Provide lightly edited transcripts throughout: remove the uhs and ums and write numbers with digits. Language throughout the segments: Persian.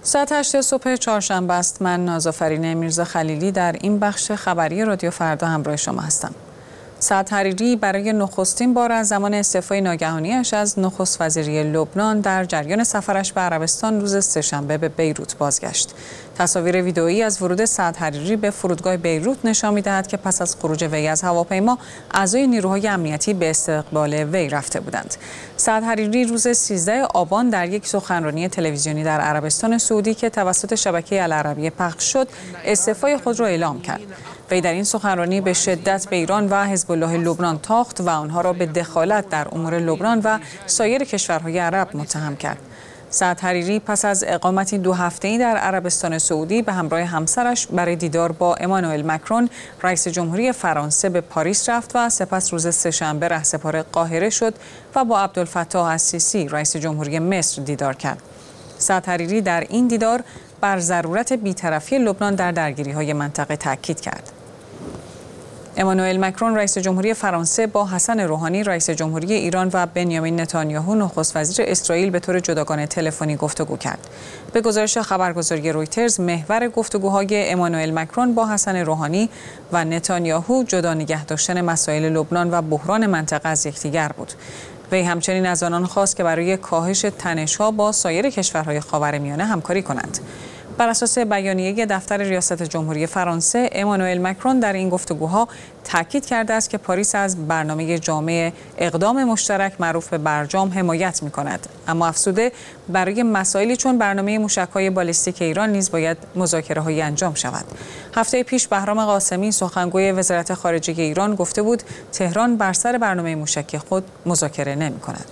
ساعت 8 صبح چهارشنبه است. من نازآفرین میرزا خلیلی در این بخش خبری رادیو فردا همراه شما هستم. سعد حریری برای نخستین بار از زمان استعفای ناگهانیش از نخست وزیری لبنان در جریان سفرش به عربستان روز سه‌شنبه به بیروت بازگشت. تصاویر ویدئویی از ورود سعد حریری به فرودگاه بیروت نشان می‌دهد که پس از خروج وی از هواپیما، اعضای نیروهای امنیتی به استقبال وی رفته بودند. سعد حریری روز 13 آبان در یک سخنرانی تلویزیونی در عربستان سعودی که توسط شبکه العربیه پخش شد، استعفای خود را اعلام کرد. وی در این سخنرانی به شدت به ایران و حزب الله لبنان تاخت و آنها را به دخالت در امور لبنان و سایر کشورهای عرب متهم کرد. سعد حریری پس از اقامتی 2 هفته‌ای در عربستان سعودی به همراه همسرش برای دیدار با امانوئل مکرون رئیس جمهوری فرانسه به پاریس رفت و سپس روز سه‌شنبه رهسپار قاهره شد و با عبدالفتاح السیسی رئیس جمهوری مصر دیدار کرد. سعد حریری در این دیدار بر ضرورت بی‌طرفی لبنان در درگیری‌های منطقه تاکید کرد. امانوئل مکرون رئیس جمهوری فرانسه با حسن روحانی رئیس جمهوری ایران و بنیامین نتانیاهو نخست وزیر اسرائیل به طور جداگانه تلفنی گفتگو کرد. به گزارش خبرگزاری رویترز، محور گفتگوهای امانوئل مکرون با حسن روحانی و نتانیاهو جدا نگه داشتن مسائل لبنان و بحران منطقه از یکدیگر بود. وی همچنین از آنان خواست که برای کاهش تنش‌ها با سایر کشورهای خاورمیانه همکاری کنند. بر اساس بیانیه دفتر ریاست جمهوری فرانسه، امانوئل مکرون در این گفتگوها تاکید کرده است که پاریس از برنامه جامع اقدام مشترک معروف به برجام حمایت می‌کند، اما افزوده برای مسائلی چون برنامه موشک‌های بالستیک ایران نیز باید مذاکره‌هایی انجام شود. هفته پیش بهرام قاسمی سخنگوی وزارت خارجه ایران گفته بود تهران بر سر برنامه موشکی خود مذاکره نمی‌کند.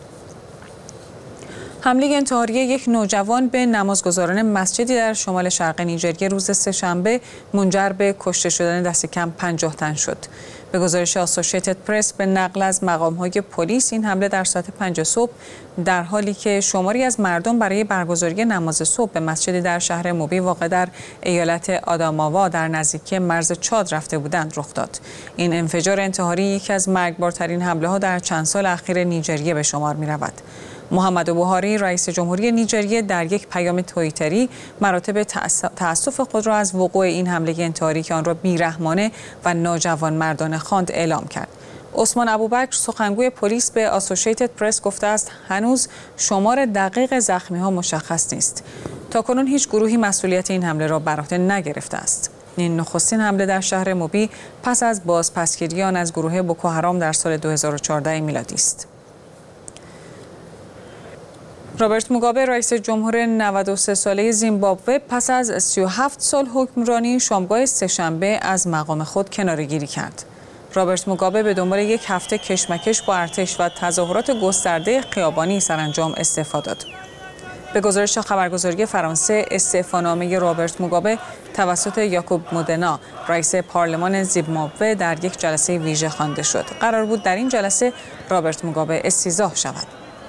حمله انتحاری یک نوجوان به نمازگزاران مسجدی در شمال شرق نیجریه روز سه‌شنبه منجر به کشته شدن دست کم 50 تن شد. به گزارش آسوشیتد پرس به نقل از مقام‌های پلیس، این حمله در ساعت 5 صبح در حالی که شماری از مردم برای برگزاری نماز صبح به مسجدی در شهر موبی واقع در ایالت آداماوا در نزدیکی مرز چاد رفته بودند رخ داد. این انفجار انتحاری یکی از مرگبارترین حمله‌ها در چند سال اخیر نیجریه به شمار می‌رود. محمد بوهاری رئیس جمهوری نیجریه در یک پیام توییتری مراتب تأسف خود را از وقوع این حمله انتحاری که آن را بیرحمانه و ناجوانمردانه خواند اعلام کرد. عثمان ابوبکر سخنگوی پلیس به آسوشیتد پرس گفته است هنوز شمار دقیق زخمی‌ها مشخص نیست. تاکنون هیچ گروهی مسئولیت این حمله را بر عهده نگرفته است. این نخستین حمله در شهر موبی پس از بازپسگیری آن از گروه بوکوحرام در سال 2014 میلادی است. رابرت موگابه رئیس جمهور 93 ساله زیمبابوه پس از 37 سال حکمرانی شامگاه سه‌شنبه از مقام خود کناره‌گیری کرد. رابرت موگابه به دنبال یک هفته کشمکش با ارتش و تظاهرات گسترده خیابانی سرانجام استعفا داد. به گزارش خبرگزاری فرانسه، استعفانامه رابرت موگابه توسط یاکوب مودنا رئیس پارلمان زیمبابوه در یک جلسه ویژه خوانده شد. قرار بود در این جلسه رابرت موگابه استیضاح شود.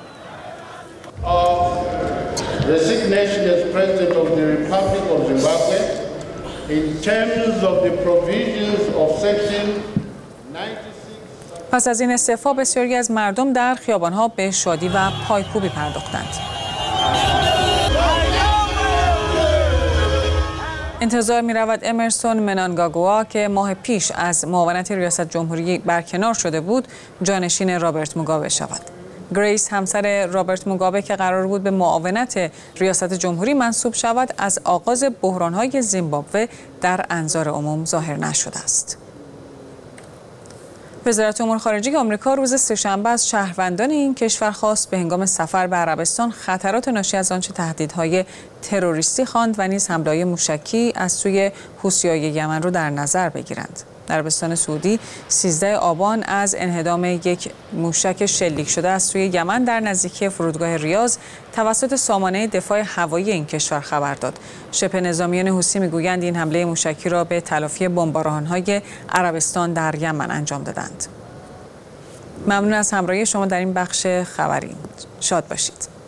Of the resignation as President of the Republic of Zimbabwe in terms of the provisions of Section 96. پس از این استعفا بسیاری از مردم در خیابان‌ها به شادی و پایکوبی پرداختند. انتظار می‌رود امرسون منانگاگوا که ماه پیش از معاونت ریاست جمهوری برکنار شده بود، جانشین رابرت موگابه شود. گریس همسر رابرت موگابه که قرار بود به معاونت ریاست جمهوری منصوب شود، از آغاز بحران‌های زیمبابوه در انظار عموم ظاهر نشده است. وزارت امور خارجه آمریکا روز سه‌شنبه از شهروندان این کشور خواست به هنگام سفر به عربستان خطرات ناشی از آنچه تهدیدهای تروریستی خواند و نیز حمله‌های موشکی از سوی حوثی‌های یمن را در نظر بگیرند. عربستان سعودی 13 آبان از انهدام یک موشک شلیک شده از سوی یمن در نزدیکی فرودگاه ریاض توسط سامانه دفاع هوایی این کشور خبر داد. شبه نظامیان حوثی میگویند این حمله موشکی را به تلافی بمباران‌های عربستان در یمن انجام دادند. ممنون از همراهی شما در این بخش خبری. شاد باشید.